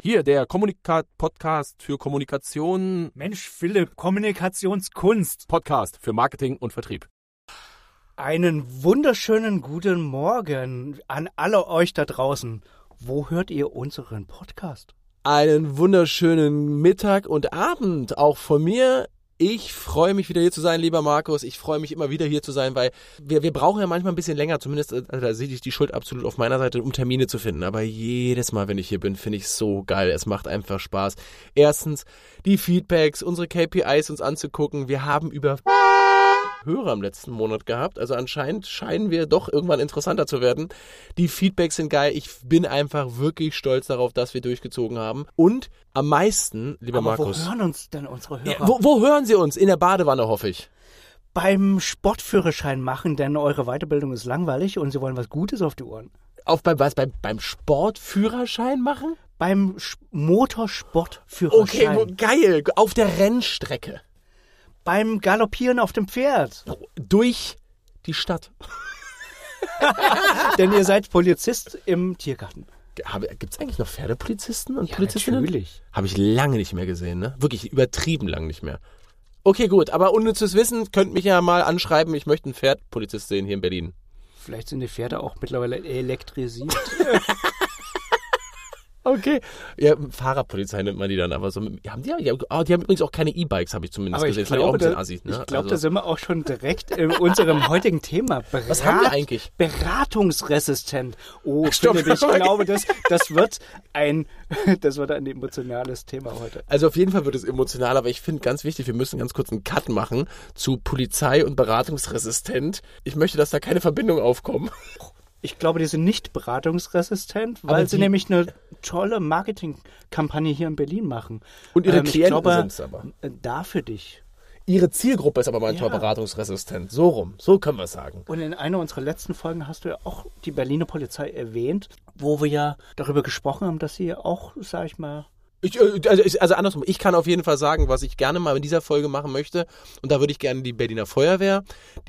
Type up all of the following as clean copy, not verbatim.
Hier, der Podcast für Kommunikation. Mensch, Philipp, Kommunikationskunst. Podcast für Marketing und Vertrieb. Einen wunderschönen guten Morgen an alle euch da draußen. Wo hört ihr unseren Podcast? Einen wunderschönen Mittag und Abend auch von mir. Ich freue mich wieder hier zu sein, lieber Markus. Ich freue mich immer wieder hier zu sein, weil wir brauchen ja manchmal ein bisschen länger, zumindest da sehe ich die Schuld absolut auf meiner Seite, um Termine zu finden. Aber jedes Mal, wenn ich hier bin, finde ich es so geil. Es macht einfach Spaß. Erstens die Feedbacks, unsere KPIs uns anzugucken. Wir haben über Hörer im letzten Monat gehabt. Also anscheinend scheinen wir doch irgendwann interessanter zu werden. Die Feedbacks sind geil. Ich bin einfach wirklich stolz darauf, dass wir durchgezogen haben. Und am meisten, lieber Markus. Wo hören uns denn unsere Hörer? Ja, wo hören sie uns? In der Badewanne, hoffe ich. Beim Sportführerschein machen, denn eure Weiterbildung ist langweilig und sie wollen was Gutes auf die Ohren. Beim Sportführerschein machen? Beim Motorsportführerschein. Okay, geil. Auf der Rennstrecke. Beim Galoppieren auf dem Pferd. Durch die Stadt. Denn ihr seid Polizist im Tiergarten. Gibt es eigentlich noch Pferdepolizisten und ja, Polizistinnen? Natürlich. Habe ich lange nicht mehr gesehen, ne? Wirklich übertrieben lang nicht mehr. Okay, gut, aber unnützes Wissen, könnt mich ja mal anschreiben, ich möchte einen Pferdpolizist sehen hier in Berlin. Vielleicht sind die Pferde auch mittlerweile elektrisiert. Okay. Ja, Fahrradpolizei nennt man die dann, aber so. Die haben übrigens auch keine E-Bikes, habe ich zumindest gesehen. Ich glaube, da sind wir auch schon direkt in unserem heutigen Thema. Was haben wir eigentlich? Beratungsresistent. Oh, Philipp, ich glaube, das wird ein emotionales Thema heute. Also auf jeden Fall wird es emotional, aber ich finde ganz wichtig, wir müssen ganz kurz einen Cut machen zu Polizei und beratungsresistent. Ich möchte, dass da keine Verbindungen aufkommen. Ich glaube, die sind nicht beratungsresistent, weil sie nämlich eine tolle Marketingkampagne hier in Berlin machen. Und ihre Klienten sind es aber. Da für dich. Ihre Zielgruppe ist aber manchmal beratungsresistent. So rum, so können wir es sagen. Und in einer unserer letzten Folgen hast du ja auch die Berliner Polizei erwähnt, wo wir ja darüber gesprochen haben, dass sie auch, sag ich mal... Also andersrum, ich kann auf jeden Fall sagen, was ich gerne mal in dieser Folge machen möchte. Und da würde ich gerne die Berliner Feuerwehr,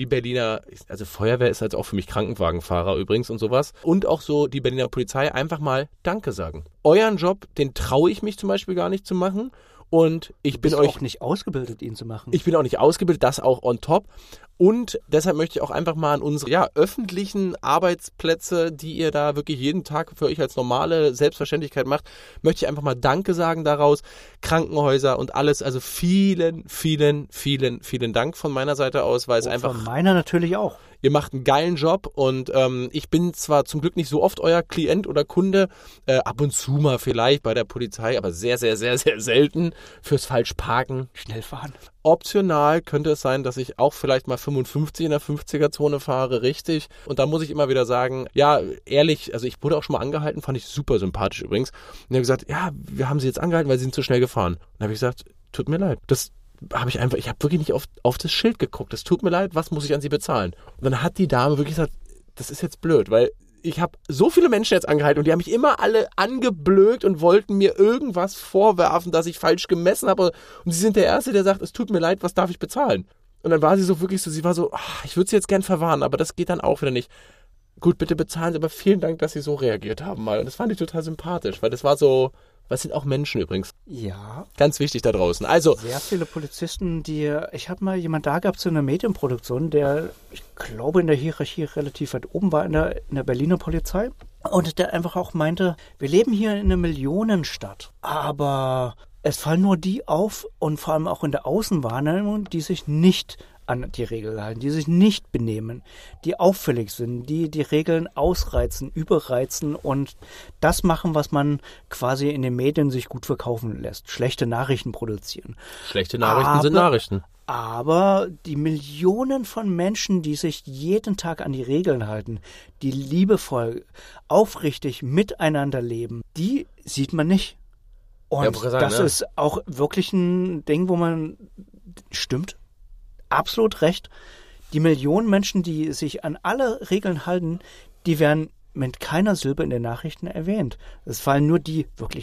Feuerwehr ist halt auch für mich Krankenwagenfahrer übrigens und sowas. Und auch so die Berliner Polizei einfach mal Danke sagen. Euren Job, den traue ich mich zum Beispiel gar nicht zu machen. Und ich bin auch nicht ausgebildet, ihn zu machen. Ich bin auch nicht ausgebildet, das auch on top. Und deshalb möchte ich auch einfach mal an unsere öffentlichen Arbeitsplätze, die ihr da wirklich jeden Tag für euch als normale Selbstverständlichkeit macht, möchte ich einfach mal Danke sagen daraus. Krankenhäuser und alles, also vielen, vielen, vielen, vielen Dank von meiner Seite aus, weil es einfach... Von meiner natürlich auch. Ihr macht einen geilen Job und ich bin zwar zum Glück nicht so oft euer Klient oder Kunde, ab und zu mal vielleicht bei der Polizei, aber sehr, sehr, sehr, sehr selten fürs Falschparken. Schnell fahren. Optional könnte es sein, dass ich auch vielleicht mal 55 in der 50er-Zone fahre, richtig. Und da muss ich immer wieder sagen, ja, ehrlich, also ich wurde auch schon mal angehalten, fand ich super sympathisch übrigens. Und er hat gesagt, ja, wir haben sie jetzt angehalten, weil sie sind zu schnell gefahren. Und dann habe ich gesagt, tut mir leid, ich habe wirklich nicht auf das Schild geguckt. Es tut mir leid, was muss ich an sie bezahlen? Und dann hat die Dame wirklich gesagt, das ist jetzt blöd, weil ich habe so viele Menschen jetzt angehalten und die haben mich immer alle angeblökt und wollten mir irgendwas vorwerfen, dass ich falsch gemessen habe. Und sie sind der Erste, der sagt, es tut mir leid, was darf ich bezahlen? Und dann war sie so wirklich so, sie war so, ich würde sie jetzt gern verwarnen, aber das geht dann auch wieder nicht. Gut, bitte bezahlen Sie, aber vielen Dank, dass Sie so reagiert haben mal. Und das fand ich total sympathisch, weil das war so... Das sind auch Menschen übrigens. Ja. Ganz wichtig da draußen. Also sehr viele Polizisten, ich habe mal jemanden da gehabt zu einer Medienproduktion, der, ich glaube, in der Hierarchie relativ weit oben war in der Berliner Polizei. Und der einfach auch meinte, wir leben hier in einer Millionenstadt, aber es fallen nur die auf und vor allem auch in der Außenwahrnehmung, die sich nicht an die Regeln halten, die sich nicht benehmen, die auffällig sind, die Regeln ausreizen, überreizen und das machen, was man quasi in den Medien sich gut verkaufen lässt. Schlechte Nachrichten produzieren. Schlechte Nachrichten sind Nachrichten. Aber die Millionen von Menschen, die sich jeden Tag an die Regeln halten, die liebevoll, aufrichtig miteinander leben, die sieht man nicht. Und das ist auch wirklich ein Ding, wo man stimmt. Absolut recht. Die Millionen Menschen, die sich an alle Regeln halten, die werden mit keiner Silbe in den Nachrichten erwähnt. Es fallen nur die wirklich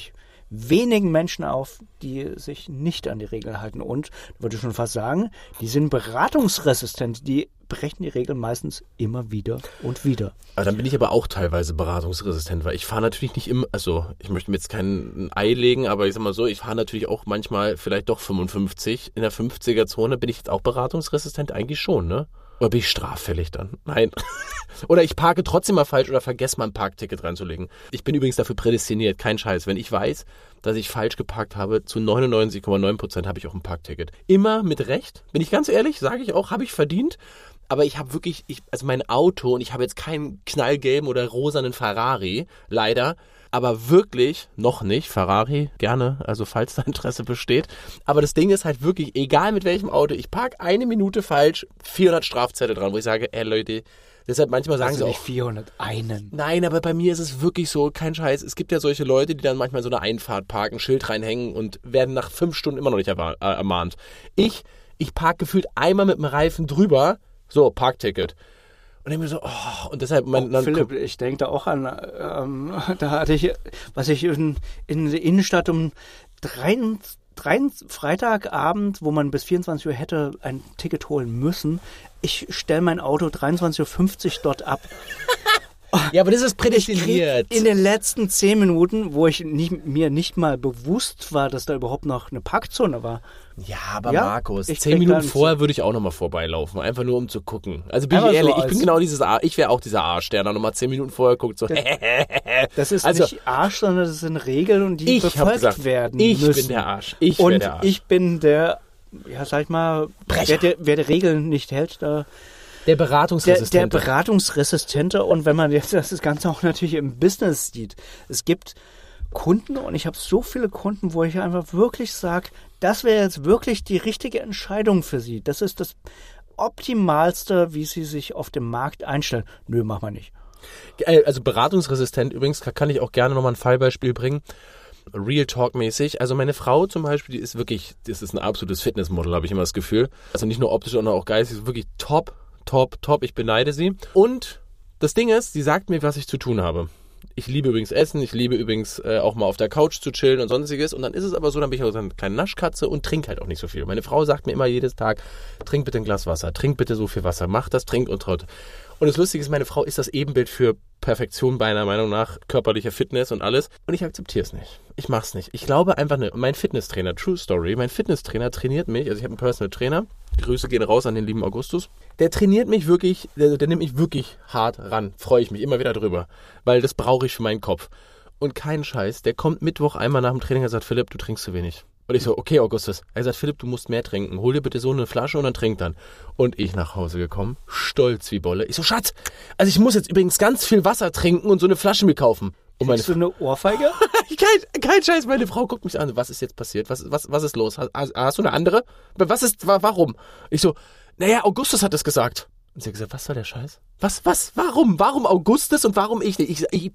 wenigen Menschen auf, die sich nicht an die Regeln halten. Und, würde ich schon fast sagen, die sind beratungsresistent. Die brechen die Regeln meistens immer wieder und wieder. Aber dann bin ich aber auch teilweise beratungsresistent, weil ich fahre natürlich nicht immer, also ich möchte mir jetzt kein Ei legen, aber ich sag mal so, ich fahre natürlich auch manchmal vielleicht doch 55. In der 50er-Zone bin ich jetzt auch beratungsresistent, eigentlich schon, ne? Oder bin ich straffällig dann? Nein. Oder ich parke trotzdem mal falsch oder vergesse mal ein Parkticket reinzulegen. Ich bin übrigens dafür prädestiniert, kein Scheiß. Wenn ich weiß, dass ich falsch geparkt habe, zu 99,9% habe ich auch ein Parkticket. Immer mit Recht, bin ich ganz ehrlich, sage ich auch, habe ich verdient. Aber ich habe wirklich, also mein Auto, und ich habe jetzt keinen knallgelben oder rosanen Ferrari, leider, aber wirklich noch nicht. Ferrari, gerne, also falls da Interesse besteht. Aber das Ding ist halt wirklich, egal mit welchem Auto, ich parke 1 Minute falsch, 400 Strafzettel dran, wo ich sage, Leute, deshalb manchmal sagen sie auch... nicht 401. Nein, aber bei mir ist es wirklich so, kein Scheiß. Es gibt ja solche Leute, die dann manchmal so eine Einfahrt parken, Schild reinhängen und werden nach 5 Stunden immer noch nicht ermahnt. Ich parke gefühlt einmal mit dem Reifen drüber, so, Parkticket. Und dann mir so, und deshalb... Philipp, ich denke da auch an, da hatte ich, was ich in der Innenstadt um Freitagabend, wo man bis 24 Uhr hätte ein Ticket holen müssen, ich stelle mein Auto 23.50 Uhr dort ab. Ja, aber das ist prädestiniert. In den letzten 10 Minuten, wo mir nicht mal bewusst war, dass da überhaupt noch eine Parkzone war. Ja, aber ja, Markus, 10 Minuten vorher würde ich auch nochmal vorbeilaufen, einfach nur um zu gucken. Also bin ich ehrlich, ich bin genau ich wäre auch dieser Arsch, der dann nochmal 10 Minuten vorher guckt, so Das ist also, nicht Arsch, sondern das sind Regeln und die befolgt werden müssen. Ich bin der Arsch. Ich bin der, ja sag ich mal, wer die Regeln nicht hält, da... Der Beratungsresistente. Der Beratungsresistente, und wenn man jetzt das Ganze auch natürlich im Business sieht. Es gibt Kunden, und ich habe so viele Kunden, wo ich einfach wirklich sage, das wäre jetzt wirklich die richtige Entscheidung für sie. Das ist das Optimalste, wie sie sich auf dem Markt einstellen. Nö, mach mal nicht. Also beratungsresistent übrigens, kann ich auch gerne nochmal ein Fallbeispiel bringen. Real Talk-mäßig. Also meine Frau zum Beispiel, die ist wirklich, das ist ein absolutes Fitnessmodel, habe ich immer das Gefühl. Also nicht nur optisch, sondern auch geistig, ist wirklich top. Ich beneide sie. Und das Ding ist, sie sagt mir, was ich zu tun habe. Ich liebe übrigens Essen, ich liebe übrigens auch mal auf der Couch zu chillen und sonstiges. Und dann ist es aber so, dann bin ich auch so eine kleine Naschkatze und trinke halt auch nicht so viel. Meine Frau sagt mir immer jedes Tag, trink bitte ein Glas Wasser, trink bitte so viel Wasser, mach das, trink und trott. Und das Lustige ist, meine Frau ist das Ebenbild für Perfektion meiner Meinung nach, körperlicher Fitness und alles. Und ich akzeptiere es nicht. Ich mache es nicht. Ich glaube einfach nicht. Mein Fitnesstrainer, True Story, mein Fitnesstrainer trainiert mich, also ich habe einen Personal Trainer, Grüße gehen raus an den lieben Augustus. Der trainiert mich wirklich, der nimmt mich wirklich hart ran. Freue ich mich immer wieder drüber, weil das brauche ich für meinen Kopf. Und kein Scheiß, der kommt Mittwoch einmal nach dem Training und sagt, Philipp, du trinkst zu wenig. Und ich so, okay, Augustus. Er sagt, Philipp, du musst mehr trinken. Hol dir bitte so eine Flasche und dann trink dann. Und ich nach Hause gekommen, stolz wie Bolle. Ich so, Schatz, also ich muss jetzt übrigens ganz viel Wasser trinken und so eine Flasche mir kaufen. Und Kriegst du eine Ohrfeige? kein Scheiß, meine Frau guckt mich an. Was ist jetzt passiert? Was ist los? Hast du eine andere? Warum? Ich so, naja, Augustus hat es gesagt. Und sie hat gesagt, was soll der Scheiß? Warum? Warum Augustus und warum ich nicht? Ich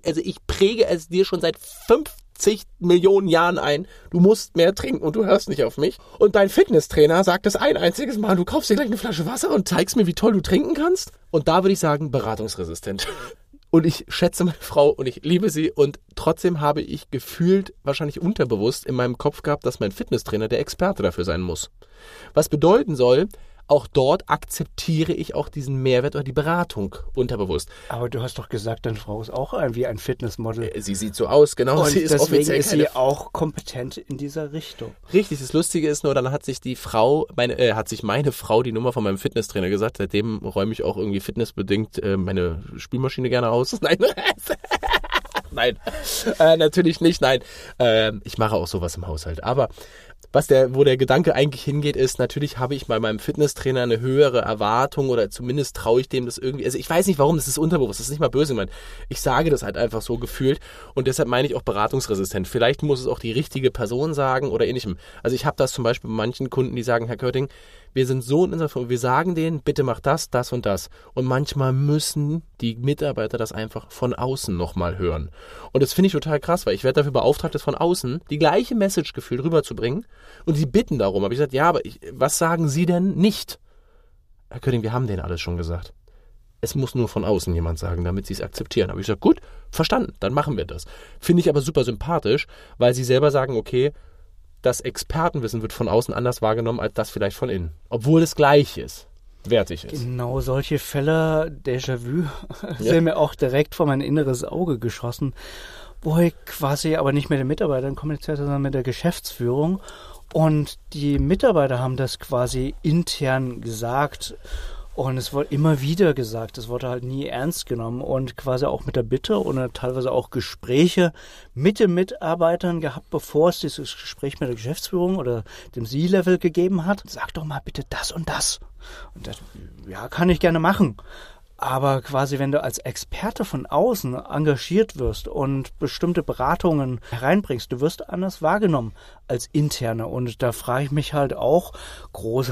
präge es dir schon seit 50 Millionen Jahren ein. Du musst mehr trinken und du hörst nicht auf mich. Und dein Fitnesstrainer sagt es ein einziges Mal, du kaufst dir gleich eine Flasche Wasser und zeigst mir, wie toll du trinken kannst. Und da würde ich sagen, beratungsresistent. Und ich schätze meine Frau und ich liebe sie und trotzdem habe ich gefühlt, wahrscheinlich unterbewusst in meinem Kopf gehabt, dass mein Fitnesstrainer der Experte dafür sein muss. Was bedeuten soll, auch dort akzeptiere ich auch diesen Mehrwert oder die Beratung unterbewusst. Aber du hast doch gesagt, deine Frau ist auch wie ein Fitnessmodel. Sie sieht so aus, genau. Und sie ist deswegen offiziell ist sie auch kompetent in dieser Richtung. Richtig, das Lustige ist nur, dann hat sich meine Frau die Nummer von meinem Fitnesstrainer gesagt. Seitdem räume ich auch irgendwie fitnessbedingt meine Spülmaschine gerne aus. Nein. Nein, natürlich nicht, nein. Ich mache auch sowas im Haushalt. Aber wo der Gedanke eigentlich hingeht, ist, natürlich habe ich bei meinem Fitnesstrainer eine höhere Erwartung oder zumindest traue ich dem das irgendwie, also ich weiß nicht warum, das ist unterbewusst, das ist nicht mal böse gemeint. Ich sage das halt einfach so gefühlt und deshalb meine ich auch beratungsresistent. Vielleicht muss es auch die richtige Person sagen oder ähnlichem. Also ich habe das zum Beispiel bei manchen Kunden, die sagen, Herr Körting, wir sind so in unserer Firma, wir sagen denen, bitte mach das, das und das. Und manchmal müssen die Mitarbeiter das einfach von außen nochmal hören. Und das finde ich total krass, weil ich werde dafür beauftragt, das von außen die gleiche Message gefühlt rüberzubringen. Und sie bitten darum. Aber ich gesagt, ja, aber was sagen Sie denn nicht? Herr Körting, wir haben denen alles schon gesagt. Es muss nur von außen jemand sagen, damit sie es akzeptieren. Aber ich sage, gut, verstanden, dann machen wir das. Finde ich aber super sympathisch, weil sie selber sagen, okay, das Expertenwissen wird von außen anders wahrgenommen, als das vielleicht von innen. Obwohl es gleich ist, wertig ist. Genau, solche Fälle, Déjà-vu, sind mir auch direkt vor mein inneres Auge geschossen, wo ich quasi aber nicht mit den Mitarbeitern kommuniziert, sondern mit der Geschäftsführung. Und die Mitarbeiter haben das quasi intern gesagt. Und es wurde immer wieder gesagt, es wurde halt nie ernst genommen und quasi auch mit der Bitte und teilweise auch Gespräche mit den Mitarbeitern gehabt, bevor es dieses Gespräch mit der Geschäftsführung oder dem C-Level gegeben hat. Sag doch mal bitte das und das. Und das, ja, kann ich gerne machen. Aber quasi, wenn du als Experte von außen engagiert wirst und bestimmte Beratungen hereinbringst, du wirst anders wahrgenommen als Interne. Und da frage ich mich halt auch, große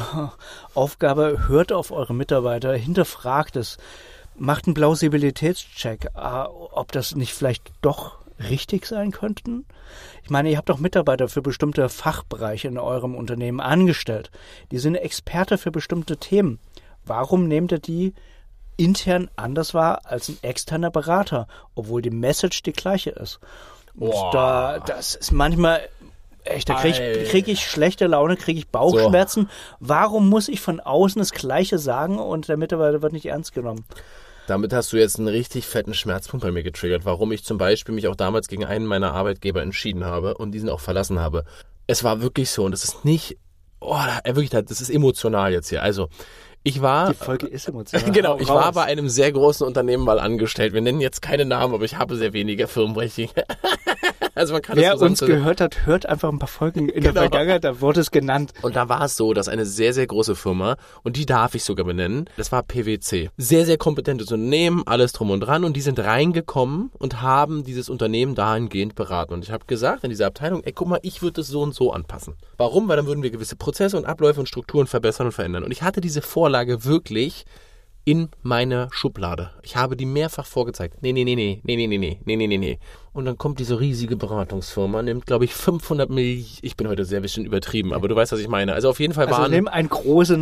Aufgabe, hört auf eure Mitarbeiter, hinterfragt es, macht einen Plausibilitätscheck, ob das nicht vielleicht doch richtig sein könnten. Ich meine, ihr habt doch Mitarbeiter für bestimmte Fachbereiche in eurem Unternehmen angestellt. Die sind Experte für bestimmte Themen. Warum nehmt ihr die intern anders wahr als ein externer Berater, obwohl die Message die gleiche ist? Und das ist manchmal echt, da krieg ich schlechte Laune, kriege ich Bauchschmerzen. So. Warum muss ich von außen das Gleiche sagen und der Mitarbeiter wird nicht ernst genommen? Damit hast du jetzt einen richtig fetten Schmerzpunkt bei mir getriggert, warum ich zum Beispiel mich auch damals gegen einen meiner Arbeitgeber entschieden habe und diesen auch verlassen habe. Es war wirklich so und das ist nicht, wirklich, das ist emotional jetzt hier. Also, die Folge ist emotional. Genau, ich war bei einem sehr großen Unternehmen mal angestellt. Wir nennen jetzt keine Namen, aber ich habe sehr wenige Firmenrechte. Also man kann Wer uns gehört hat, hört einfach ein paar Folgen in der Vergangenheit, da wurde es genannt. Und da war es so, dass eine sehr, sehr große Firma, und die darf ich sogar benennen, das war PwC. Sehr, sehr kompetentes Unternehmen, alles drum und dran, und die sind reingekommen und haben dieses Unternehmen dahingehend beraten. Und ich habe gesagt in dieser Abteilung, guck mal, ich würde es so und so anpassen. Warum? Weil dann würden wir gewisse Prozesse und Abläufe und Strukturen verbessern und verändern. Und ich hatte diese Vorlage wirklich in meiner Schublade. Ich habe die mehrfach vorgezeigt. Nee. Und dann kommt diese riesige Beratungsfirma, nimmt, glaube ich, 500 Millionen, ich bin heute sehr bisschen übertrieben, aber du weißt, was ich meine. Also auf jeden Fall sie nehmen einen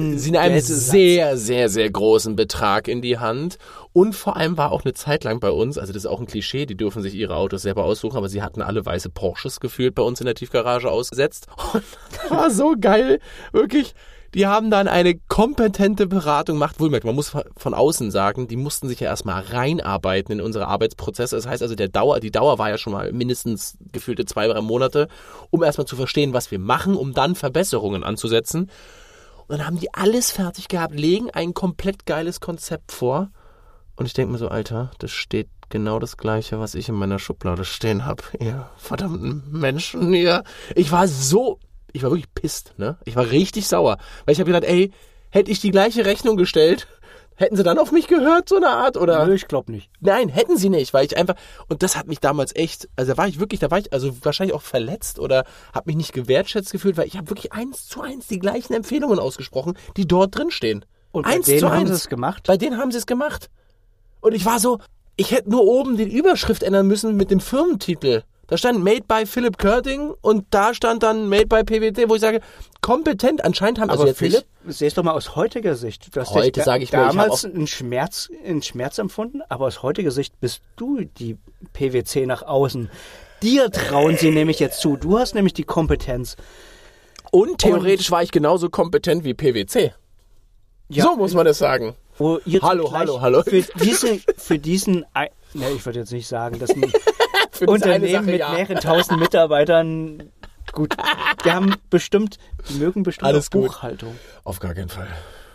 sehr, sehr, sehr großen Betrag in die Hand. Und vor allem war auch eine Zeit lang bei uns, also das ist auch ein Klischee, die dürfen sich ihre Autos selber aussuchen, aber sie hatten alle weiße Porsches gefühlt bei uns in der Tiefgarage ausgesetzt. Und das war so geil, wirklich. Die haben dann eine kompetente Beratung gemacht. Wohlmerkt, man muss von außen sagen, die mussten sich ja erstmal reinarbeiten in unsere Arbeitsprozesse. Das heißt also, die Dauer war ja schon mal mindestens gefühlte 2-3 Monate, um erstmal zu verstehen, was wir machen, um dann Verbesserungen anzusetzen. Und dann haben die alles fertig gehabt, legen ein komplett geiles Konzept vor. Und ich denke mir so, Alter, das steht genau das Gleiche, was ich in meiner Schublade stehen habe. Ihr verdammten Menschen hier. Ich war wirklich pisst, ne? Ich war richtig sauer. Weil ich habe gedacht, hätte ich die gleiche Rechnung gestellt, hätten sie dann auf mich gehört, so eine Art, oder? Nö, ich glaube nicht. Nein, hätten sie nicht, weil ich einfach, und das hat mich damals echt, also da war ich also wahrscheinlich auch verletzt oder habe mich nicht gewertschätzt gefühlt, weil ich habe wirklich 1:1 die gleichen Empfehlungen ausgesprochen, die dort drin stehen. Und bei denen haben sie es gemacht? Bei denen haben sie es gemacht. Und ich war so, ich hätte nur oben die Überschrift ändern müssen mit dem Firmentitel. Da stand Made by Philipp Körting und da stand dann Made by PwC, wo ich sage, kompetent, anscheinend haben aber Philipp, seh es doch mal aus heutiger Sicht. Du hast heute sage ich mal, damals einen Schmerz empfunden, aber aus heutiger Sicht bist du die PwC nach außen. Dir trauen sie nämlich jetzt zu. Du hast nämlich die Kompetenz. Und theoretisch war ich genauso kompetent wie PwC. Ja, so muss man das sagen. Hallo. Für diesen, ich würde jetzt nicht sagen, dass ein Unternehmen mit mehreren tausend Mitarbeitern, gut, die mögen bestimmt alles auch Buchhaltung. Auf gar keinen Fall.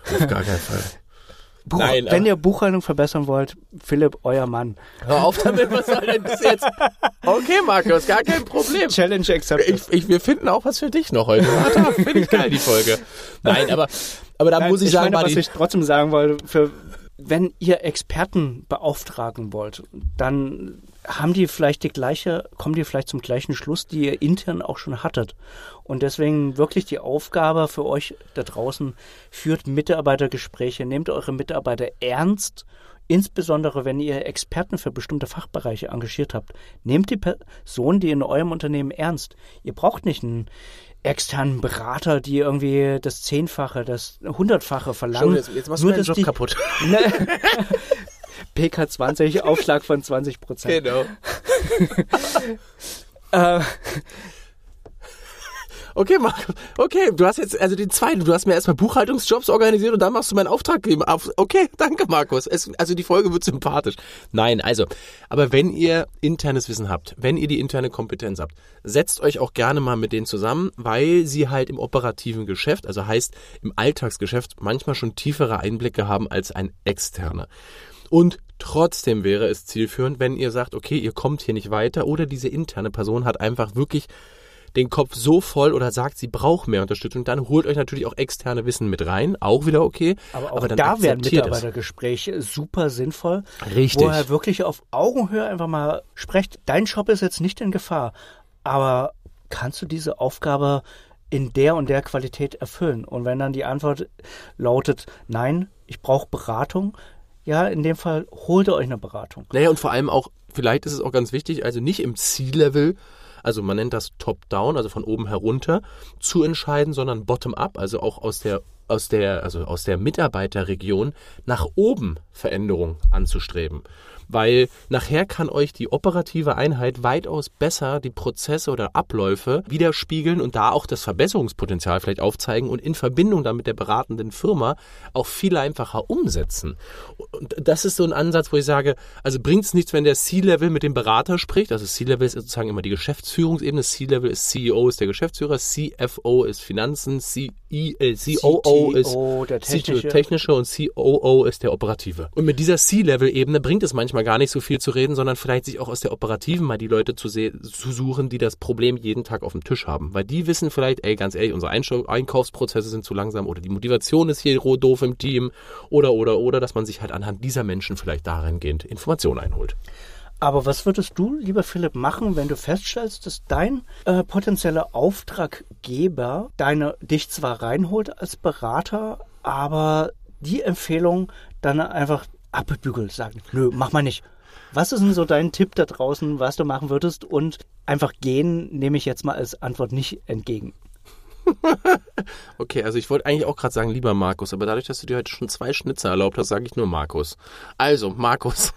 Nein, wenn ihr Buchhaltung verbessern wollt, Philipp, euer Mann. Hör auf damit, was soll denn das jetzt? Okay, Markus, gar kein Problem. Challenge accepted. Wir finden auch was für dich noch heute. Finde ich geil, die Folge. Nein, aber da muss ich sagen, was ich trotzdem sagen wollte, wenn ihr Experten beauftragen wollt, dann kommen die vielleicht zum gleichen Schluss, die ihr intern auch schon hattet. Und deswegen wirklich die Aufgabe für euch da draußen, führt Mitarbeitergespräche, nehmt eure Mitarbeiter ernst, insbesondere wenn ihr Experten für bestimmte Fachbereiche engagiert habt, nehmt die Person, die in eurem Unternehmen ernst. Ihr braucht nicht einen externen Berater, die irgendwie das 10-fache, das 100-fache verlangen. Jetzt machst du deinen Job kaputt. PK20, Aufschlag von 20%. Genau. Okay, Markus. Okay, du hast jetzt, also den zweiten, du hast mir erstmal Buchhaltungsjobs organisiert und dann machst du meinen Auftrag geben. Okay, danke, Markus. Also die Folge wird sympathisch. Nein, also, aber wenn ihr internes Wissen habt, wenn ihr die interne Kompetenz habt, setzt euch auch gerne mal mit denen zusammen, weil sie halt im operativen Geschäft, also heißt im Alltagsgeschäft, manchmal schon tiefere Einblicke haben als ein externer. Und trotzdem wäre es zielführend, wenn ihr sagt, okay, ihr kommt hier nicht weiter oder diese interne Person hat einfach wirklich den Kopf so voll oder sagt, sie braucht mehr Unterstützung, dann holt euch natürlich auch externe Wissen mit rein, auch wieder okay. Aber auch dann da wären Mitarbeitergespräche super sinnvoll. Richtig. Wo ihr wirklich auf Augenhöhe einfach mal sprecht, dein Job ist jetzt nicht in Gefahr, aber kannst du diese Aufgabe in der und der Qualität erfüllen? Und wenn dann die Antwort lautet, nein, ich brauche Beratung, ja, in dem Fall holt ihr euch eine Beratung. Naja, und vor allem auch, vielleicht ist es auch ganz wichtig, also nicht im C-Level, also man nennt das Top-Down, also von oben herunter, zu entscheiden, sondern Bottom-up, also auch aus der Mitarbeiterregion nach oben Veränderung anzustreben. Weil nachher kann euch die operative Einheit weitaus besser die Prozesse oder Abläufe widerspiegeln und da auch das Verbesserungspotenzial vielleicht aufzeigen und in Verbindung dann mit der beratenden Firma auch viel einfacher umsetzen. Und das ist so ein Ansatz, wo ich sage, also bringt es nichts, wenn der C-Level mit dem Berater spricht. Also C-Level ist sozusagen immer die Geschäftsführungsebene, C-Level ist CEO, ist der Geschäftsführer, CFO ist Finanzen, COO ist der technische und COO ist der operative. Und mit dieser C-Level-Ebene bringt es manchmal gar nicht so viel zu reden, sondern vielleicht sich auch aus der operativen mal die Leute zu suchen, die das Problem jeden Tag auf dem Tisch haben. Weil die wissen vielleicht, ey, ganz ehrlich, unsere Einkaufsprozesse sind zu langsam oder die Motivation ist hier doof im Team oder, dass man sich halt anhand dieser Menschen vielleicht dahingehend Informationen einholt. Aber was würdest du, lieber Philipp, machen, wenn du feststellst, dass dein potenzieller Auftraggeber dich zwar reinholt als Berater, aber die Empfehlung dann einfach abbügelt, sagen, nö, mach mal nicht. Was ist denn so dein Tipp da draußen, was du machen würdest? Und einfach gehen nehme ich jetzt mal als Antwort nicht entgegen. Okay, also ich wollte eigentlich auch gerade sagen, lieber Markus, aber dadurch, dass du dir heute schon 2 Schnitzer erlaubt hast, sage ich nur Markus. Also, Markus.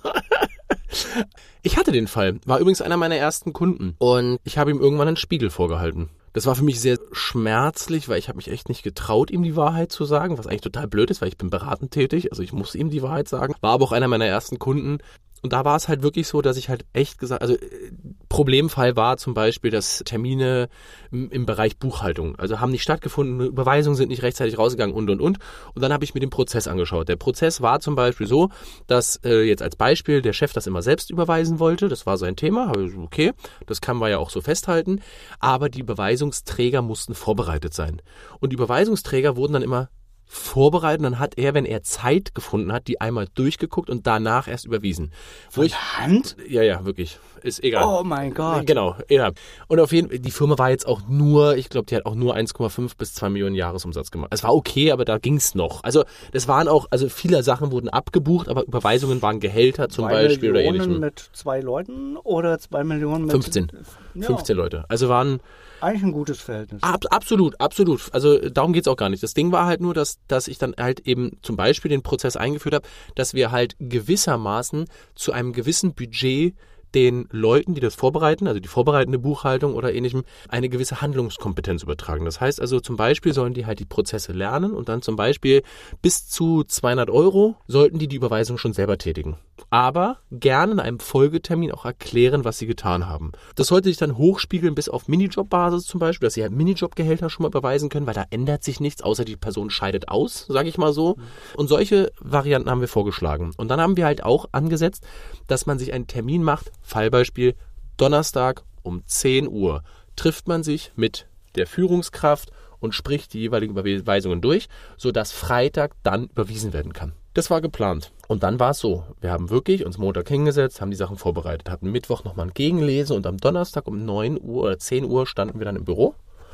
Ich hatte den Fall, war übrigens einer meiner ersten Kunden und ich habe ihm irgendwann einen Spiegel vorgehalten. Das war für mich sehr schmerzlich, weil ich habe mich echt nicht getraut, ihm die Wahrheit zu sagen, was eigentlich total blöd ist, weil ich bin beratend tätig, also ich muss ihm die Wahrheit sagen. War aber auch einer meiner ersten Kunden. Und da war es halt wirklich so, dass ich halt echt gesagt, also Problemfall war zum Beispiel, dass Termine im Bereich Buchhaltung, also haben nicht stattgefunden, Überweisungen sind nicht rechtzeitig rausgegangen und. Und dann habe ich mir den Prozess angeschaut. Der Prozess war zum Beispiel so, dass jetzt als Beispiel der Chef das immer selbst überweisen wollte. Das war sein Thema. Okay, das kann man ja auch so festhalten. Aber die Überweisungsträger mussten vorbereitet sein. Und die Überweisungsträger wurden dann immer vorbereitet und dann hat er, wenn er Zeit gefunden hat, die einmal durchgeguckt und danach erst überwiesen. Von Hand? Ja, wirklich. Ist egal. Oh mein Gott. Genau, ja. Und auf jeden Fall, die Firma war jetzt auch nur, ich glaube, die hat auch nur 1,5 bis 2 Millionen Jahresumsatz gemacht. Es war okay, aber da ging's noch. Also das waren auch, also viele Sachen wurden abgebucht, aber Überweisungen waren Gehälter zum Beispiel oder ähnlichem. 2 Millionen mit 2 Leuten oder 2 Millionen mit 15. Ja. 15 Leute. Also waren eigentlich ein gutes Verhältnis. Absolut. Also darum geht's auch gar nicht. Das Ding war halt nur, dass ich dann halt eben zum Beispiel den Prozess eingeführt habe, dass wir halt gewissermaßen zu einem gewissen Budget den Leuten, die das vorbereiten, also die vorbereitende Buchhaltung oder ähnlichem, eine gewisse Handlungskompetenz übertragen. Das heißt also zum Beispiel sollen die halt die Prozesse lernen und dann zum Beispiel bis zu 200 € sollten die Überweisung schon selber tätigen. Aber gerne in einem Folgetermin auch erklären, was sie getan haben. Das sollte sich dann hochspiegeln bis auf Minijob-Basis zum Beispiel, dass sie halt Minijob-Gehälter schon mal überweisen können, weil da ändert sich nichts, außer die Person scheidet aus, sage ich mal so. Und solche Varianten haben wir vorgeschlagen. Und dann haben wir halt auch angesetzt, dass man sich einen Termin macht. Fallbeispiel, Donnerstag um 10 Uhr trifft man sich mit der Führungskraft und spricht die jeweiligen Überweisungen durch, sodass Freitag dann überwiesen werden kann. Das war geplant. Und dann war es so, wir haben wirklich uns Montag hingesetzt, haben die Sachen vorbereitet, hatten Mittwoch nochmal ein Gegenlesen und am Donnerstag um 9 Uhr oder 10 Uhr standen wir dann im Büro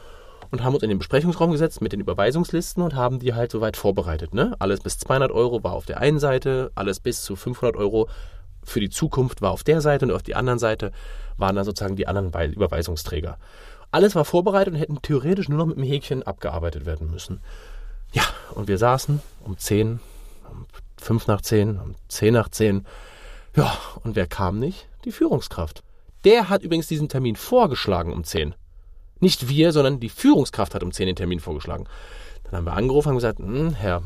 und haben uns in den Besprechungsraum gesetzt mit den Überweisungslisten und haben die halt soweit vorbereitet. Ne? Alles bis 200 Euro war auf der einen Seite, alles bis zu 500 Euro für die Zukunft war auf der Seite und auf die anderen Seite waren dann sozusagen die anderen Überweisungsträger. Alles war vorbereitet und hätten theoretisch nur noch mit einem Häkchen abgearbeitet werden müssen. Ja, und wir saßen um 10, um 5 nach 10, um 10 nach 10. Ja, und wer kam nicht? Die Führungskraft. Der hat übrigens diesen Termin vorgeschlagen um 10. Nicht wir, sondern die Führungskraft hat um 10 den Termin vorgeschlagen. Dann haben wir angerufen und gesagt, Herr,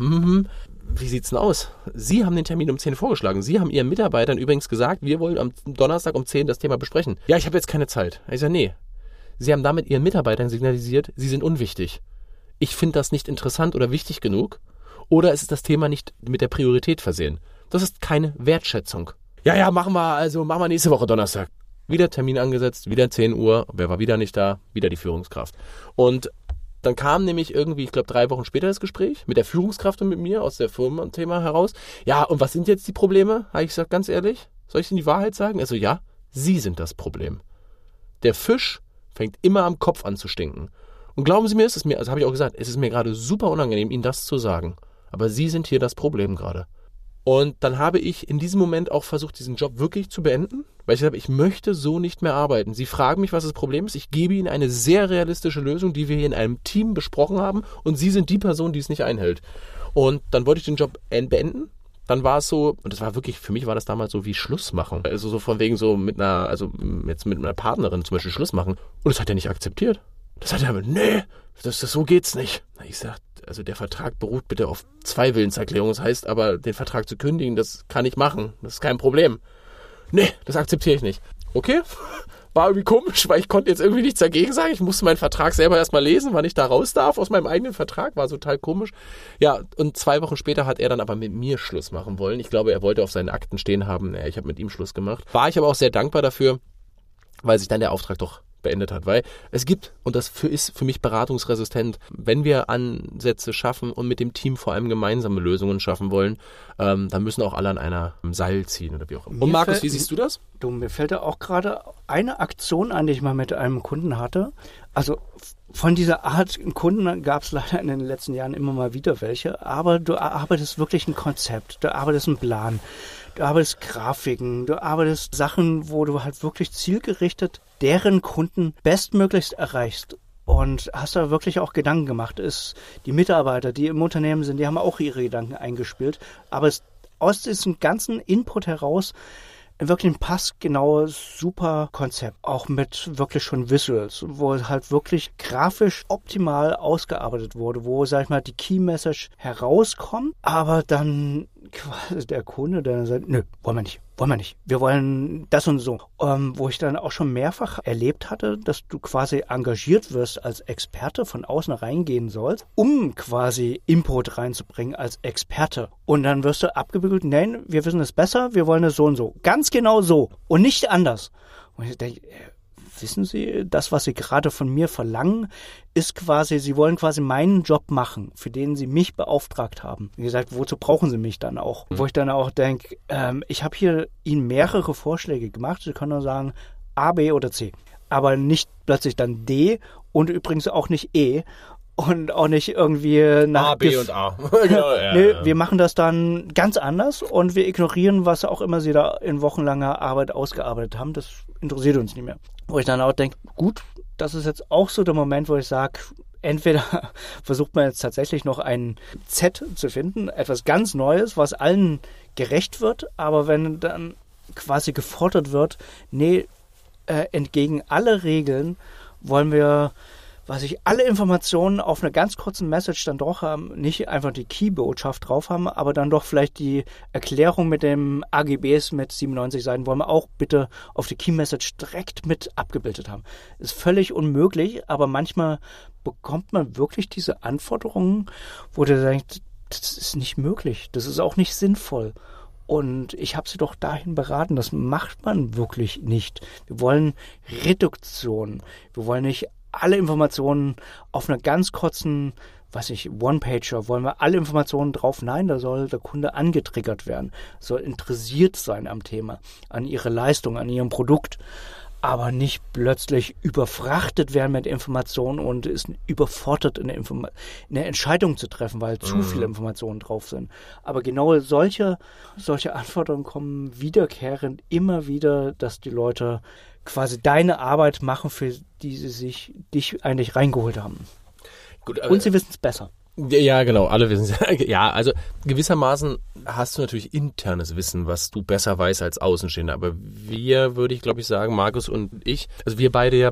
wie sieht's denn aus? Sie haben den Termin um 10 vorgeschlagen. Sie haben Ihren Mitarbeitern übrigens gesagt, wir wollen am Donnerstag um 10 das Thema besprechen. Ja, ich habe jetzt keine Zeit. Ich sage, nee. Sie haben damit Ihren Mitarbeitern signalisiert, Sie sind unwichtig. Ich finde das nicht interessant oder wichtig genug. Oder es ist das Thema nicht mit der Priorität versehen. Das ist keine Wertschätzung. Ja, machen wir nächste Woche Donnerstag. Wieder Termin angesetzt, wieder 10 Uhr. Wer war wieder nicht da? Wieder die Führungskraft. Und dann kam nämlich irgendwie, ich glaube 3 Wochen später das Gespräch mit der Führungskraft und mit mir aus der Firmenthema heraus. Ja, und was sind jetzt die Probleme? Habe ich gesagt, ganz ehrlich, soll ich Ihnen die Wahrheit sagen? Also ja, Sie sind das Problem. Der Fisch fängt immer am Kopf an zu stinken. Und glauben Sie mir, also habe ich auch gesagt, es ist mir gerade super unangenehm, Ihnen das zu sagen. Aber Sie sind hier das Problem gerade. Und dann habe ich in diesem Moment auch versucht, diesen Job wirklich zu beenden, weil ich gesagt habe, ich möchte so nicht mehr arbeiten. Sie fragen mich, was das Problem ist. Ich gebe Ihnen eine sehr realistische Lösung, die wir hier in einem Team besprochen haben. Und Sie sind die Person, die es nicht einhält. Und dann wollte ich den Job beenden. Dann war es so, und das war wirklich, für mich war das damals so wie Schluss machen. Also so von wegen so mit einer Partnerin zum Beispiel Schluss machen. Und das hat er nicht akzeptiert. Das hat er aber, nee, so geht's nicht. Ich sag, also der Vertrag beruht bitte auf 2 Willenserklärungen. Das heißt aber, den Vertrag zu kündigen, das kann ich machen. Das ist kein Problem. Nee, das akzeptiere ich nicht. Okay, war irgendwie komisch, weil ich konnte jetzt irgendwie nichts dagegen sagen. Ich musste meinen Vertrag selber erstmal lesen, wann ich da raus darf aus meinem eigenen Vertrag. War total komisch. Ja, und 2 Wochen später hat er dann aber mit mir Schluss machen wollen. Ich glaube, er wollte auf seinen Akten stehen haben, ich habe mit ihm Schluss gemacht. War ich aber auch sehr dankbar dafür, weil sich dann der Auftrag doch beendet hat, weil es gibt, und das ist für mich beratungsresistent, wenn wir Ansätze schaffen und mit dem Team vor allem gemeinsame Lösungen schaffen wollen, dann müssen auch alle an einer Seil ziehen oder wie auch immer. Und Markus, wie siehst du das? Mir fällt da auch gerade eine Aktion an, die ich mal mit einem Kunden hatte. Also von dieser Art Kunden gab es leider in den letzten Jahren immer mal wieder welche, aber du arbeitest wirklich ein Konzept, du arbeitest einen Plan, du arbeitest Grafiken, du arbeitest Sachen, wo du halt wirklich zielgerichtet deren Kunden bestmöglichst erreichst. Und hast da wirklich auch Gedanken gemacht. Die Mitarbeiter, die im Unternehmen sind, die haben auch ihre Gedanken eingespielt. Aber aus diesem ganzen Input heraus wirklich ein passgenaues, super Konzept. Auch mit wirklich schon Visuals, wo es halt wirklich grafisch optimal ausgearbeitet wurde, wo, sag ich mal, die Key Message herauskommt, aber dann quasi der Kunde, der sagt, nö, wollen wir nicht. Wir wollen das und so. Wo ich dann auch schon mehrfach erlebt hatte, dass du quasi engagiert wirst als Experte, von außen reingehen sollst, um quasi Input reinzubringen als Experte. Und dann wirst du abgebügelt, nein, wir wissen es besser, wir wollen es so und so. Ganz genau so und nicht anders. Und ich denke, wissen Sie, das, was Sie gerade von mir verlangen, ist quasi, Sie wollen quasi meinen Job machen, für den Sie mich beauftragt haben. Wie gesagt, wozu brauchen Sie mich dann auch? Wo ich dann auch denke, ich habe hier Ihnen mehrere Vorschläge gemacht. Sie können nur sagen A, B oder C. Aber nicht plötzlich dann D und übrigens auch nicht E. Und auch nicht irgendwie nach A, B und A. Genau, ja, nee, wir machen das dann ganz anders und wir ignorieren, was auch immer Sie da in wochenlanger Arbeit ausgearbeitet haben. Das interessiert uns nicht mehr. Wo ich dann auch denke, gut, das ist jetzt auch so der Moment, wo ich sage, entweder versucht man jetzt tatsächlich noch ein Z zu finden, etwas ganz Neues, was allen gerecht wird, aber wenn dann quasi gefordert wird, nee, entgegen alle Regeln wollen wir alle Informationen auf einer ganz kurzen Message dann doch haben, nicht einfach die Key-Botschaft drauf haben, aber dann doch vielleicht die Erklärung mit dem AGBs mit 97 Seiten wollen wir auch bitte auf die Key-Message direkt mit abgebildet haben. Ist völlig unmöglich, aber manchmal bekommt man wirklich diese Anforderungen, wo du denkst, das ist nicht möglich, das ist auch nicht sinnvoll. Und ich habe sie doch dahin beraten, das macht man wirklich nicht. Wir wollen Reduktion, wir wollen nicht alle Informationen auf einer ganz kurzen, One-Pager, wollen wir alle Informationen drauf? Nein, da soll der Kunde angetriggert werden, soll interessiert sein am Thema, an ihre Leistung, an ihrem Produkt. aber nicht plötzlich überfrachtet werden mit Informationen und ist überfordert, eine Entscheidung zu treffen, weil zu viele Informationen drauf sind. Aber genau solche Anforderungen kommen wiederkehrend immer wieder, dass die Leute quasi deine Arbeit machen, für die sie dich eigentlich reingeholt haben. Gut, und sie wissen es besser. Ja, genau, alle wissen es. Ja, also gewissermaßen hast du natürlich internes Wissen, was du besser weißt als Außenstehender. Aber wir, würde ich glaube ich sagen, Markus und ich, also wir beide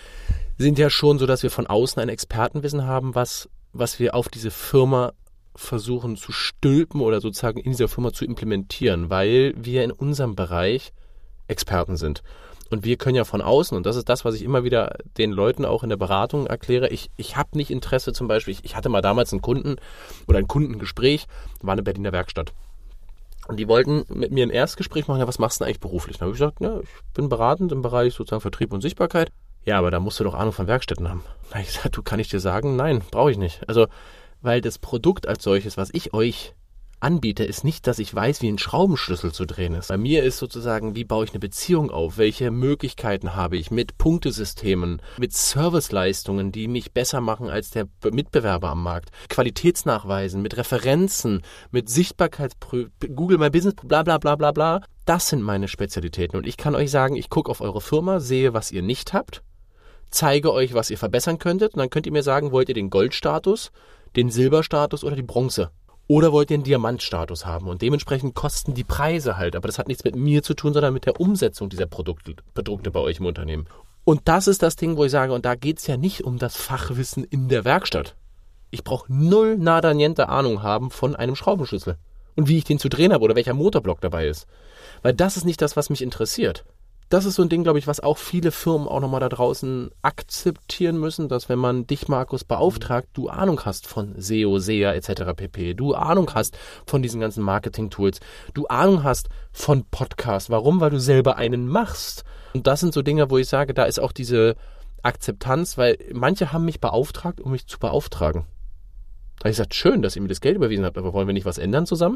sind ja schon so, dass wir von außen ein Expertenwissen haben, was wir auf diese Firma versuchen zu stülpen oder sozusagen in dieser Firma zu implementieren, weil wir in unserem Bereich Experten sind. Und wir können ja von außen, und das ist das, was ich immer wieder den Leuten auch in der Beratung erkläre, ich habe nicht Interesse zum Beispiel, ich hatte mal damals einen Kunden oder ein Kundengespräch, war eine Berliner Werkstatt. Und die wollten mit mir ein Erstgespräch machen, ja, was machst du denn eigentlich beruflich? Dann habe ich gesagt, ja, ich bin beratend im Bereich sozusagen Vertrieb und Sichtbarkeit. Ja, aber da musst du doch Ahnung von Werkstätten haben. Da habe ich gesagt, du, kann ich dir sagen, nein, brauche ich nicht. Also, weil das Produkt als solches, was ich euch anbiete, ist nicht, dass ich weiß, wie ein Schraubenschlüssel zu drehen ist. Bei mir ist sozusagen, wie baue ich eine Beziehung auf? Welche Möglichkeiten habe ich mit Punktesystemen, mit Serviceleistungen, die mich besser machen als der Mitbewerber am Markt? Qualitätsnachweisen, mit Referenzen, mit Sichtbarkeitsprüfungen, Google My Business, bla bla bla bla bla. Das sind meine Spezialitäten. Und ich kann euch sagen, ich gucke auf eure Firma, sehe, was ihr nicht habt, zeige euch, was ihr verbessern könntet und dann könnt ihr mir sagen, wollt ihr den Goldstatus, den Silberstatus oder die Bronze? Oder wollt ihr einen Diamantstatus haben? Und dementsprechend kosten die Preise halt. Aber das hat nichts mit mir zu tun, sondern mit der Umsetzung dieser Produkte bei euch im Unternehmen. Und das ist das Ding, wo ich sage, und da geht es ja nicht um das Fachwissen in der Werkstatt. Ich brauche null nada niente Ahnung haben von einem Schraubenschlüssel. Und wie ich den zu drehen habe oder welcher Motorblock dabei ist. Weil das ist nicht das, was mich interessiert. Das ist so ein Ding, glaube ich, was auch viele Firmen auch nochmal da draußen akzeptieren müssen, dass wenn man dich, Markus, beauftragt, du Ahnung hast von SEO, SEA etc. pp. Du Ahnung hast von diesen ganzen Marketing-Tools. Du Ahnung hast von Podcasts. Warum? Weil du selber einen machst. Und das sind so Dinge, wo ich sage, da ist auch diese Akzeptanz, weil manche haben mich beauftragt, um mich zu beauftragen. Da habe ich gesagt, schön, dass ihr mir das Geld überwiesen habt, aber wollen wir nicht was ändern zusammen?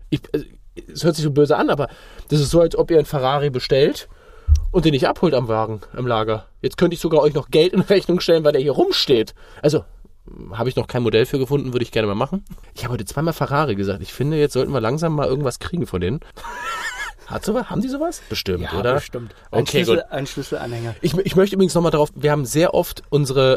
Es hört sich so böse an, aber das ist so, als ob ihr einen Ferrari bestellt und den nicht abholt am Wagen, im Lager. Jetzt könnte ich sogar euch noch Geld in Rechnung stellen, weil der hier rumsteht. Also, habe ich noch kein Modell für gefunden, würde ich gerne mal machen. Ich habe heute zweimal Ferrari gesagt. Ich finde, jetzt sollten wir langsam mal irgendwas kriegen von denen. Haben die sowas? Bestimmt, ja, oder? Bestimmt. Okay, Ein Schlüsselanhänger. Ich möchte übrigens nochmal darauf, wir haben jetzt sehr oft unsere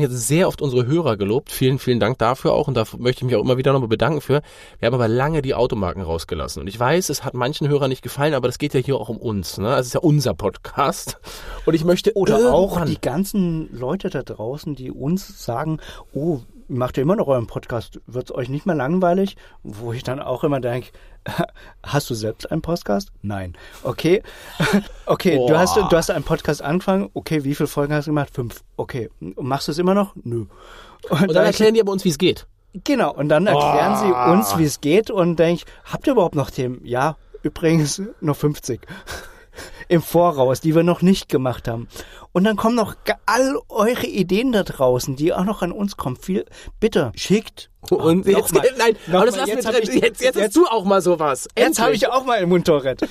Hörer gelobt. Vielen, vielen Dank dafür auch und da möchte ich mich auch immer wieder nochmal bedanken für. Wir haben aber lange die Automarken rausgelassen und ich weiß, es hat manchen Hörern nicht gefallen, aber das geht ja hier auch um uns, ne? Also es ist ja unser Podcast und ich möchte oder auch die ganzen Leute da draußen, die uns sagen, oh, macht ihr immer noch euren Podcast, wird es euch nicht mehr langweilig? Wo ich dann auch immer denke, hast du selbst einen Podcast? Nein. Okay, du hast einen Podcast angefangen. Okay, wie viele Folgen hast du gemacht? 5. Okay, machst du es immer noch? Nö. Und dann erklären die aber uns, wie es geht. Genau, und dann erklären sie uns, wie es geht und denke, habt ihr überhaupt noch Themen? Ja, übrigens noch 50. Im Voraus, die wir noch nicht gemacht haben. Und dann kommen noch all eure Ideen da draußen, die auch noch an uns kommen. Bitte, schickt. Und jetzt, nein, aber das lassen wir drin. Jetzt hast du auch mal sowas. Jetzt habe ich auch mal ein Motorrad.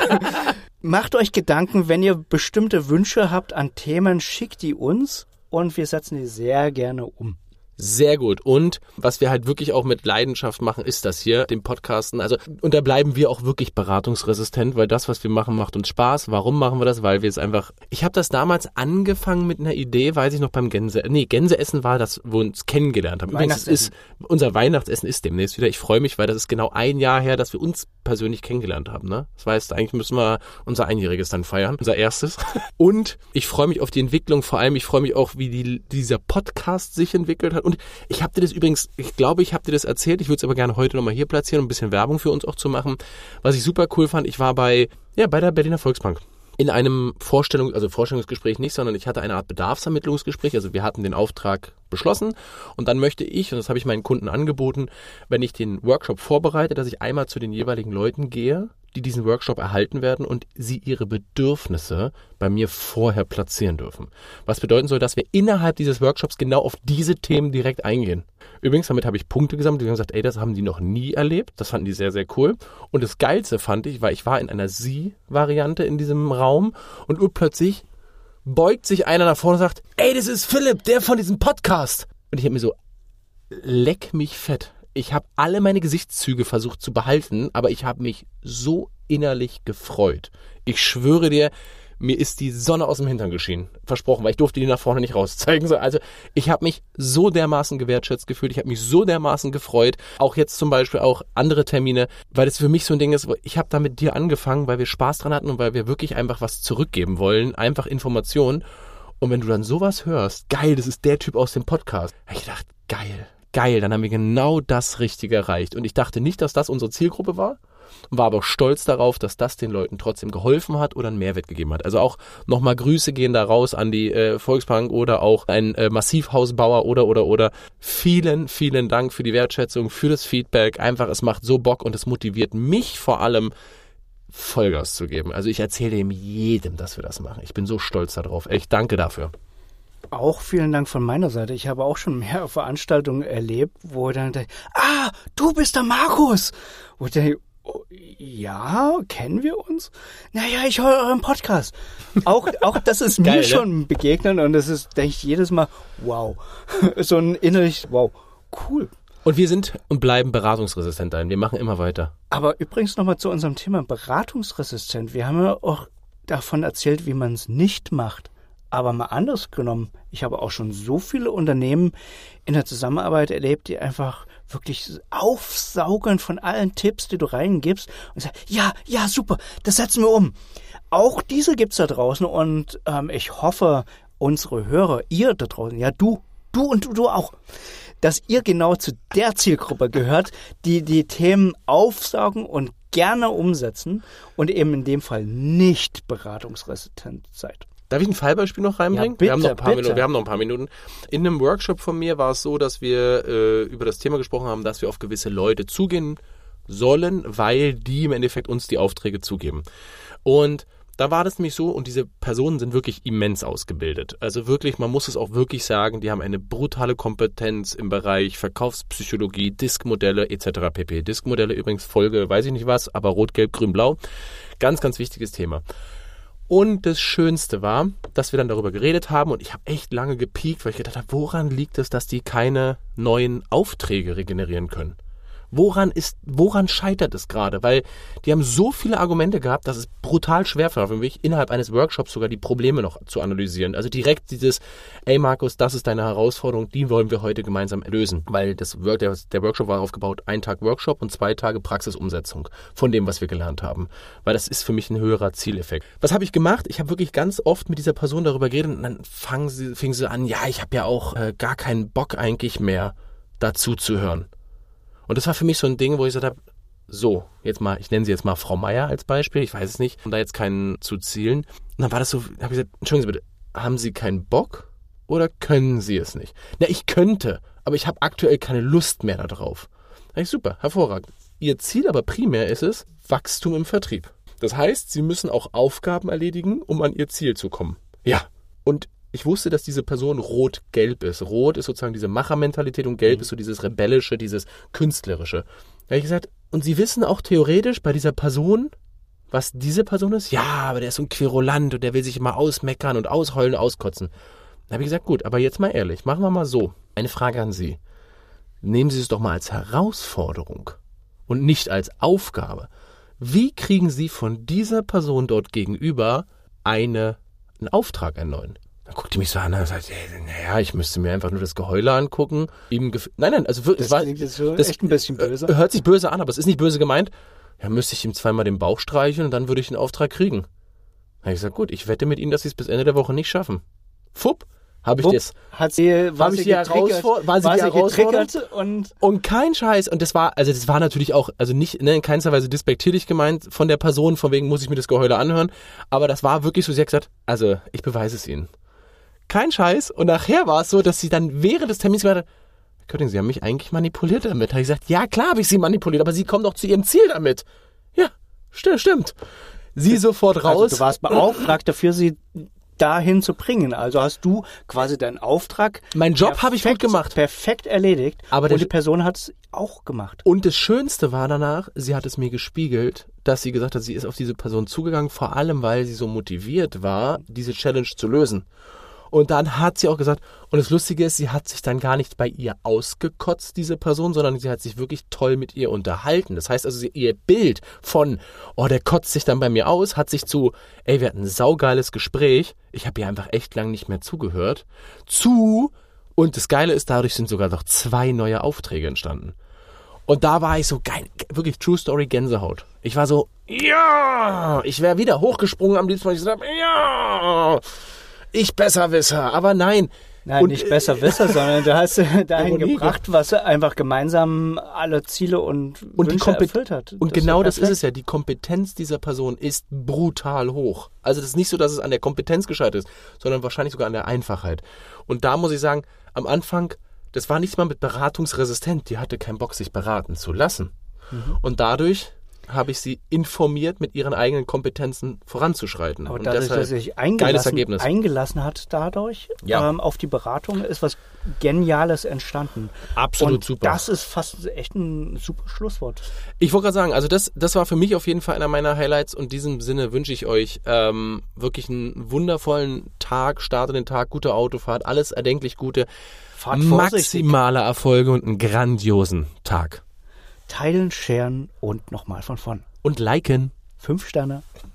Macht euch Gedanken, wenn ihr bestimmte Wünsche habt an Themen, schickt die uns und wir setzen die sehr gerne um. Sehr gut. Und was wir halt wirklich auch mit Leidenschaft machen, ist das hier, den Podcasten. Also, und da bleiben wir auch wirklich beratungsresistent, weil das, was wir machen, macht uns Spaß. Warum machen wir das? Weil wir es einfach... Ich habe das damals angefangen mit einer Idee, weiß ich noch beim Gänseessen war das, wo wir uns kennengelernt haben. Übrigens, unser Weihnachtsessen ist demnächst wieder. Ich freue mich, weil das ist genau ein Jahr her, dass wir uns persönlich kennengelernt haben. Ne? Das heißt, eigentlich müssen wir unser Einjähriges dann feiern, unser erstes. Und ich freue mich auf die Entwicklung. Vor allem, ich freue mich auch, wie dieser Podcast sich entwickelt hat. Und ich habe dir das übrigens, ich glaube, ich habe dir das erzählt, ich würde es aber gerne heute nochmal hier platzieren, um ein bisschen Werbung für uns auch zu machen. Was ich super cool fand, ich war bei der Berliner Volksbank. In einem Vorstellungsgespräch nicht, sondern ich hatte eine Art Bedarfsermittlungsgespräch. Also wir hatten den Auftrag beschlossen und dann möchte ich, und das habe ich meinen Kunden angeboten, wenn ich den Workshop vorbereite, dass ich einmal zu den jeweiligen Leuten gehe, die diesen Workshop erhalten werden und sie ihre Bedürfnisse bei mir vorher platzieren dürfen. Was bedeuten soll, dass wir innerhalb dieses Workshops genau auf diese Themen direkt eingehen. Übrigens, damit habe ich Punkte gesammelt, die haben gesagt, ey, das haben die noch nie erlebt. Das fanden die sehr, sehr cool. Und das Geilste fand ich, weil ich war in einer Sie-Variante in diesem Raum und urplötzlich beugt sich einer nach vorne und sagt, ey, das ist Philipp, der von diesem Podcast. Und ich habe mir so, leck mich fett. Ich habe alle meine Gesichtszüge versucht zu behalten, aber ich habe mich so innerlich gefreut. Ich schwöre dir, mir ist die Sonne aus dem Hintern geschienen. Versprochen, weil ich durfte die nach vorne nicht rauszeigen. Also ich habe mich so dermaßen gewertschätzt gefühlt. Ich habe mich so dermaßen gefreut. Auch jetzt zum Beispiel auch andere Termine, weil das für mich so ein Ding ist, ich habe da mit dir angefangen, weil wir Spaß dran hatten und weil wir wirklich einfach was zurückgeben wollen. Einfach Informationen. Und wenn du dann sowas hörst, geil, das ist der Typ aus dem Podcast. Da hab ich gedacht, geil, dann haben wir genau das Richtige erreicht. Und ich dachte nicht, dass das unsere Zielgruppe war. War aber stolz darauf, dass das den Leuten trotzdem geholfen hat oder einen Mehrwert gegeben hat. Also auch nochmal Grüße gehen da raus an die Volksbank oder auch ein Massivhausbauer oder. Vielen, vielen Dank für die Wertschätzung, für das Feedback. Einfach, es macht so Bock und es motiviert mich vor allem, Vollgas zu geben. Also ich erzähle jedem, dass wir das machen. Ich bin so stolz darauf. Echt, danke dafür. Auch vielen Dank von meiner Seite. Ich habe auch schon mehrere Veranstaltungen erlebt, wo dann denke, du bist der Markus. Wo ich denke, oh, ja, kennen wir uns? Naja, ich höre euren Podcast. Auch das ist mir schon begegnet und das ist, denke ich, jedes Mal, wow. So ein innerlich, wow, cool. Und wir sind und bleiben beratungsresistent ein. Wir machen immer weiter. Aber übrigens nochmal zu unserem Thema beratungsresistent. Wir haben ja auch davon erzählt, wie man es nicht macht. Aber mal anders genommen, ich habe auch schon so viele Unternehmen in der Zusammenarbeit erlebt, die einfach wirklich aufsaugen von allen Tipps, die du reingibst und sagen, ja, super, das setzen wir um. Auch diese gibt's da draußen und ich hoffe, unsere Hörer, ihr da draußen, ja, du und du auch, dass ihr genau zu der Zielgruppe gehört, die die Themen aufsaugen und gerne umsetzen und eben in dem Fall nicht beratungsresistent seid. Darf ich ein Fallbeispiel noch reinbringen? Ja, bitte, wir haben noch ein paar Minuten. In einem Workshop von mir war es so, dass wir über das Thema gesprochen haben, dass wir auf gewisse Leute zugehen sollen, weil die im Endeffekt uns die Aufträge zugeben. Und da war das nämlich so, und diese Personen sind wirklich immens ausgebildet. Also wirklich, man muss es auch wirklich sagen, die haben eine brutale Kompetenz im Bereich Verkaufspsychologie, Diskmodelle etc. pp. Diskmodelle übrigens Folge, weiß ich nicht was, aber rot, gelb, grün, blau. Ganz, ganz wichtiges Thema. Und das Schönste war, dass wir dann darüber geredet haben und ich habe echt lange gepiekt, weil ich gedacht habe, woran liegt es, dass die keine neuen Aufträge regenerieren können? Woran scheitert es gerade? Weil die haben so viele Argumente gehabt, dass es brutal schwer war für mich, innerhalb eines Workshops sogar die Probleme noch zu analysieren. Also direkt dieses, ey Markus, das ist deine Herausforderung, die wollen wir heute gemeinsam lösen. Weil der Workshop war aufgebaut, 1 Tag Workshop und 2 Tage Praxisumsetzung von dem, was wir gelernt haben. Weil das ist für mich ein höherer Zieleffekt. Was habe ich gemacht? Ich habe wirklich ganz oft mit dieser Person darüber geredet und dann fing sie an, ja, ich habe ja auch gar keinen Bock eigentlich mehr dazu zu hören. Und das war für mich so ein Ding, wo ich gesagt habe, so, jetzt mal, ich nenne sie jetzt mal Frau Meier als Beispiel, ich weiß es nicht, um da jetzt keinen zu zielen. Und dann war das so, habe ich gesagt, entschuldigen Sie bitte, haben Sie keinen Bock oder können Sie es nicht? Na, ich könnte, aber ich habe aktuell keine Lust mehr darauf. Da ich, super, hervorragend. Ihr Ziel aber primär ist es, Wachstum im Vertrieb. Das heißt, Sie müssen auch Aufgaben erledigen, um an Ihr Ziel zu kommen. Ja, und ich wusste, dass diese Person rot-gelb ist. Rot ist sozusagen diese Machermentalität und gelb ist so dieses Rebellische, dieses Künstlerische. Da habe ich gesagt, und Sie wissen auch theoretisch bei dieser Person, was diese Person ist? Ja, aber der ist so ein Querulant und der will sich immer ausmeckern und ausheulen, auskotzen. Da habe ich gesagt, gut, aber jetzt mal ehrlich, machen wir mal so. Eine Frage an Sie. Nehmen Sie es doch mal als Herausforderung und nicht als Aufgabe. Wie kriegen Sie von dieser Person dort gegenüber einen Auftrag, einen neuen? Dann guckt die mich so an und sagt, naja, ich müsste mir einfach nur das Geheule angucken. Nein, also wirklich, das klingt jetzt so echt ein bisschen böse. Hört sich böse an, aber es ist nicht böse gemeint. Ja, müsste ich ihm zweimal den Bauch streicheln und dann würde ich den Auftrag kriegen. Dann habe ich gesagt, gut, ich wette mit Ihnen, dass Sie es bis Ende der Woche nicht schaffen. Fupp, habe ich das. War sie getriggert und kein Scheiß. Und das war natürlich auch, also nicht, in keinster Weise despektierlich gemeint von der Person, von wegen muss ich mir das Geheule anhören. Aber das war wirklich so, sie hat gesagt, also ich beweise es Ihnen. Kein Scheiß. Und nachher war es so, dass sie dann während des Termins gesagt hat, Herr Kötting, Sie haben mich eigentlich manipuliert damit. Da habe ich gesagt, ja klar habe ich Sie manipuliert, aber Sie kommen doch zu Ihrem Ziel damit. Ja, stimmt. Sie sofort raus. Also du warst beauftragt dafür, sie dahin zu bringen. Also hast du quasi deinen Auftrag. Mein Job habe ich gut gemacht. Perfekt erledigt. Aber und die Person hat es auch gemacht. Und das Schönste war danach, sie hat es mir gespiegelt, dass sie gesagt hat, sie ist auf diese Person zugegangen, vor allem, weil sie so motiviert war, diese Challenge zu lösen. Und dann hat sie auch gesagt, und das Lustige ist, sie hat sich dann gar nicht bei ihr ausgekotzt, diese Person, sondern sie hat sich wirklich toll mit ihr unterhalten. Das heißt also, ihr Bild von, oh, der kotzt sich dann bei mir aus, hat sich zu, ey, wir hatten ein saugeiles Gespräch, ich habe ihr einfach echt lang nicht mehr zugehört, und das Geile ist, dadurch sind sogar noch 2 neue Aufträge entstanden. Und da war ich so geil, wirklich True Story Gänsehaut. Ich war so, ja, ich wäre wieder hochgesprungen am liebsten, weil ich gesagt habe, ja, ich Besserwisser, aber nein. Nein, und, nicht Besserwisser, sondern du hast dahin gebracht, was einfach gemeinsam alle Ziele und Wünsche erfüllt hat. Und genau das ist es ja, die Kompetenz dieser Person ist brutal hoch. Also das ist nicht so, dass es an der Kompetenz gescheitert ist, sondern wahrscheinlich sogar an der Einfachheit. Und da muss ich sagen, am Anfang, das war nicht mal mit beratungsresistent, die hatte keinen Bock, sich beraten zu lassen. Mhm. Und dadurch habe ich sie informiert, mit ihren eigenen Kompetenzen voranzuschreiten. Aber und dadurch, dass sie sich eingelassen hat dadurch auf die Beratung, ist was Geniales entstanden. Absolut und super. Das ist fast echt ein super Schlusswort. Ich wollte gerade sagen, also das war für mich auf jeden Fall einer meiner Highlights und in diesem Sinne wünsche ich euch wirklich einen wundervollen Tag, starte den Tag, gute Autofahrt, alles erdenklich Gute, maximale Erfolge und einen grandiosen Tag. Teilen, sharen und nochmal von. Und liken. 5 Sterne.